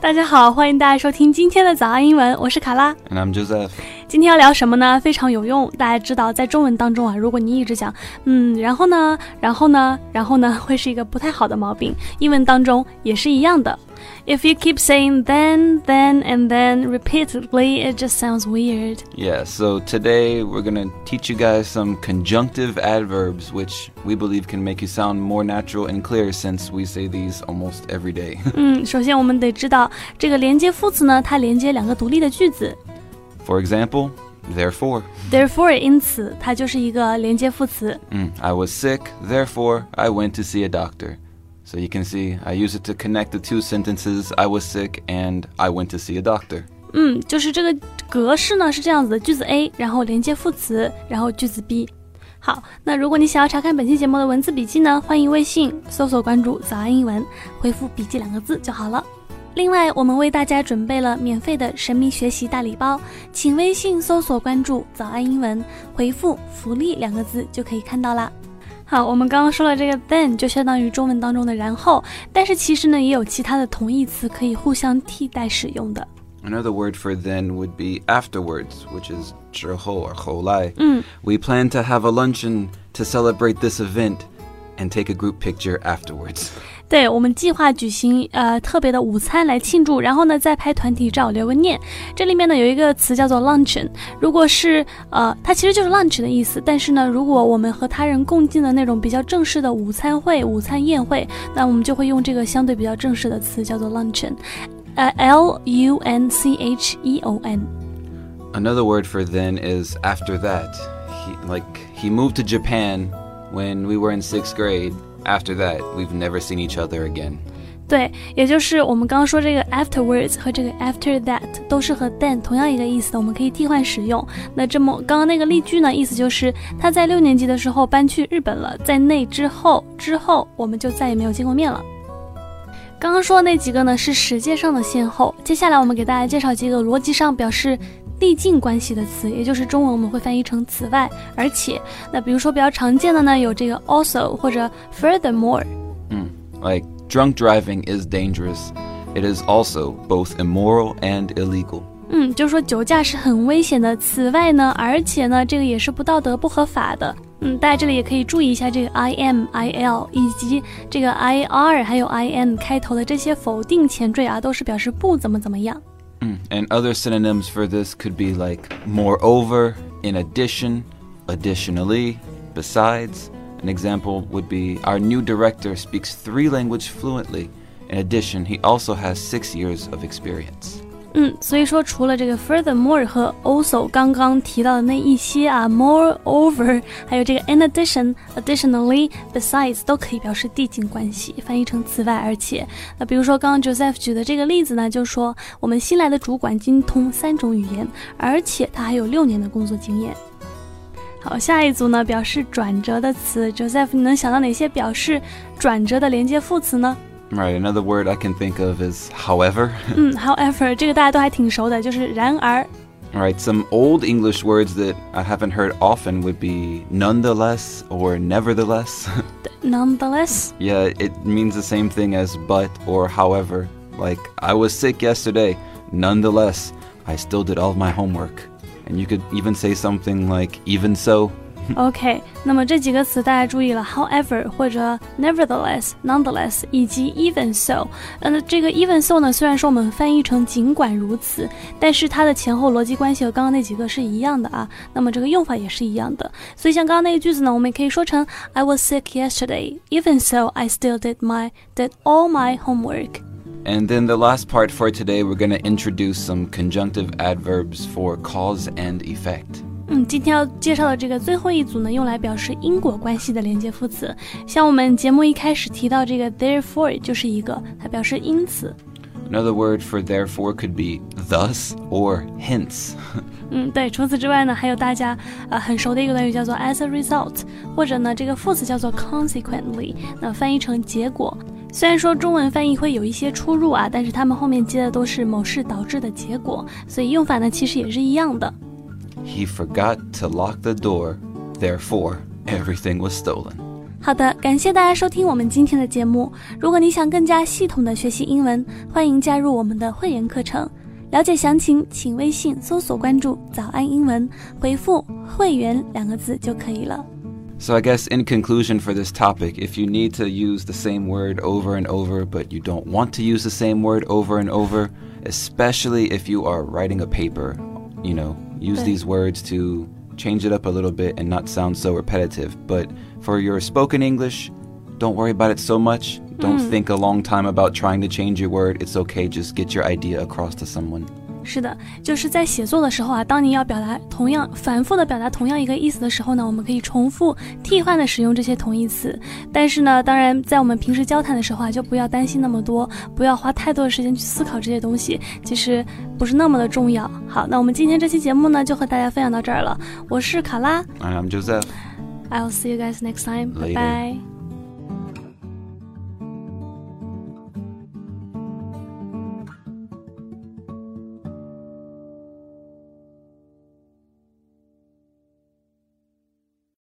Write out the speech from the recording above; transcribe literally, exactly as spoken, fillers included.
大家好，欢迎大家收听今天的早安英文，我是卡拉 And I'm Joseph。 今天要聊什么呢？非常有用。大家知道在中文当中啊，如果你一直讲嗯然后呢然后呢然后呢会是一个不太好的毛病，英文当中也是一样的。 If you keep saying then, then, and then repeatedly, it just sounds weird. Yeah, so today we're going to teach you guys some conjunctive adverbs, which we believe can make you sound more natural and clear since we say these almost every day. 嗯，首先我们得知道这个连接副词呢，它连接两个独立的句子。 For example, therefore. Therefore 因此它就是一个连接副词。 Mm, I was sick, therefore I went to see a doctor.So you can see, I use it to connect the two sentences, I was sick and I went to see a doctor. 嗯，就是这个格式呢是这样子的，句子 A， 然后连接副词，然后句子 B。 好，那如果你想要查看本期节目的文字笔记呢，欢迎微信搜索关注早安英文，回复笔记两个字就好了。另外，我们为大家准备了免费的神秘学习大礼包，请微信搜索关注早安英文，回复福利两个字就可以看到啦。好，我们刚刚说了这个 then 就相当于中文当中的然后，但是其实呢也有其他的同义词可以互相替代使用的。 Another word for then would be afterwards, which is 之后 or 后来。 嗯 We plan to have a luncheon to celebrate this event and take a group picture afterwards. 对，我们计划举行呃特别的午餐来庆祝，然后呢再拍团体照留个念。这里面呢有一个词叫做 luncheon， 如果是呃它其实就是 lunch 的意思，但是呢如果我们和他人共进的那种比较正式的午餐会、午餐宴会，那我们就会用这个相对比较正式的词叫做 luncheon， 呃 L U N C H E O N。 Another word for then is after that. He, like, he moved to Japan when we were in sixth grade.After that, we've never seen each other again. 对，也就是我们刚刚说这个 afterwards 和这个 after that 都是和 then 同样一个意思的，我们可以替换使用。那这么刚刚那个例句呢，意思就是他在六年级的时候搬去日本了，在那之后之后我们就再也没有见过面了。刚刚说的那几个呢是时间上的先后，接下来我们给大家介绍几个逻辑上表示递进关系的词，也就是中文我们会翻译成此外而且。那比如说比较常见的呢有这个 also 或者 furthermore。 Mm, like, drunk driving is dangerous. It is also both immoral and illegal. 嗯，就是说酒驾是很危险的，此外呢而且呢这个也是不道德不合法的。嗯，大家这里也可以注意一下这个 I am I L 以及这个 I R 还有 I N 开头的这些否定前缀啊，都是表示不怎么怎么样。 Mm, and other synonyms for this could be like moreover, in addition, additionally, besides. An example would be our new director speaks three languages fluently. In addition, he also has six years of experience. 嗯，所以说除了这个 furthermore 和 also 刚刚提到的那一些啊 moreover 还有这个 in addition, additionally, besides 都可以表示递进关系，翻译成此外而且。那比如说刚刚 Joseph 举的这个例子呢，就说我们新来的主管精通三种语言，而且他还有六年的工作经验。好，下一组呢表示转折的词， Joseph 你能想到哪些表示转折的连接副词呢？ Right, another word I can think of is however. 嗯 however 这个大家都还挺熟的，就是然而。 Right, some old English words that I haven't heard often would be nonetheless or nevertheless. Nonetheless. Yeah, it means the same thing as but or however. Like, I was sick yesterday. Nonetheless, I still did all of my homework. And you could even say something like even so. OK， 那么这几个词大家注意了 however 或者 nevertheless, nonetheless 以及 even so。 呃，这个 even so 呢，虽然说我们翻译成尽管如此，但是它的前后逻辑关系和刚刚那几个是一样的啊，那么这个用法也是一样的。所以像刚刚那个句子呢，我们也可以说成 I was sick yesterday, even so I still did my did all my homework. And then the last part for today, we're going to introduce some conjunctive adverbs for cause and effect. 嗯，今天要介绍的这个最后一组呢，用来表示因果关系的连接副词。像我们节目一开始提到这个 therefore 就是一个，它表示因此。 Another word for therefore could be thus or hence. 嗯，对，除此之外呢，还有大家呃很熟的一个短语叫做 as a result， 或者呢这个副词叫做 consequently， 那翻译成结果。虽然说中文翻译会有一些出入啊，但是他们后面接的都是某事导致的结果，所以用法呢其实也是一样的。 He forgot to lock the door, therefore everything was stolen. 好的，感谢大家收听我们今天的节目。如果你想更加系统的学习英文，欢迎加入我们的会员课程。了解详情，请微信搜索关注早安英文，回复会员两个字就可以了。 So I guess in conclusion for this topic, if you need to use the same word over and over, but you don't want to use the same word over and over, especially if you are writing a paper, you know, use these words to change it up a little bit and not sound so repetitive. But for your spoken English, don't worry about it so much. Don't mm. think a long time about trying to change your word. It's okay, just get your idea across to someone. 是的，就是在写作的时候啊，当你要表达同样反复的表达同样一个意思的时候呢，我们可以重复替换的使用这些同义词。但是呢，当然在我们平时交谈的时候啊，就不要担心那么多，不要花太多的时间去思考这些东西，其实不是那么的重要。好，那我们今天这期节目呢，就和大家分享到这儿了。我是卡拉 And I'm Joseph. I'll see you guys next time. Later. Bye bye.